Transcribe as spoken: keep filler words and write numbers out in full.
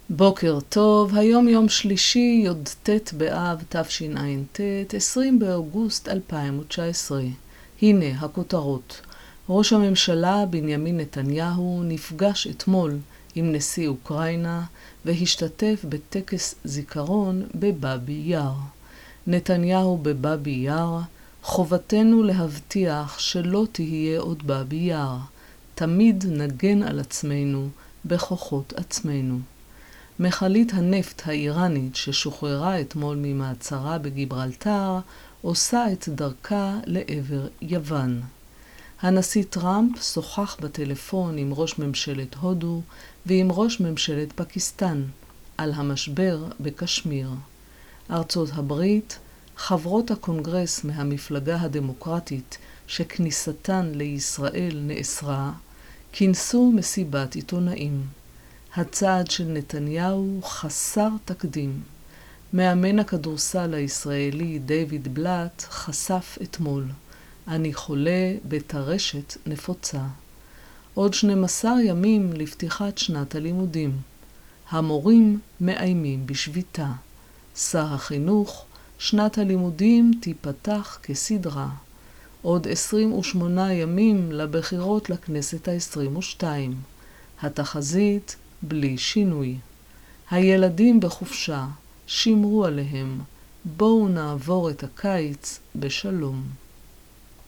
בוקר טוב, היום יום שלישי, י"ט באב תשע"ט, עשרים באוגוסט אלפיים ותשע עשרה. הנה הכותרות. ראש הממשלה בנימין נתניהו נפגש אתמול עם נשיא אוקראינה והשתתף בטקס זיכרון בבאבי יאר. נתניהו בבאבי יאר, חובתנו להבטיח שלא תהיה עוד באבי יאר. תמיד נגן על עצמנו בכוחות עצמנו. מכלית הנפט האיראנית ששוחררה אתמול ממעצרה בגיברלטר עושה את דרכה לעבר יוון. הנשיא טראמפ שוחח בטלפון עם ראש ממשלת הודו ועם ראש ממשלת פקיסטן על המשבר בקשמיר. ארצות הברית, חברות הקונגרס מהמפלגה הדמוקרטית שכניסתן לישראל נאסרה, כינסו מסיבת עיתונאים. הצעד של נתניהו חסר תקדים. מאמן הכדורסל הישראלי דיוויד בלאט חשף אתמול: אני חולה בטרשת נפוצה. עוד שנים עשר ימים לפתיחת שנת הלימודים. המורים מאיימים בשביתה. שר החינוך, שנת הלימודים תיפתח כסדרה. עוד עשרים ושמונה ימים לבחירות לכנסת ה-עשרים ושתיים. התחזית בלי שינוי. הילדים בחופשה, שמרו עליהם. בואו נעבור את הקיץ בשלום.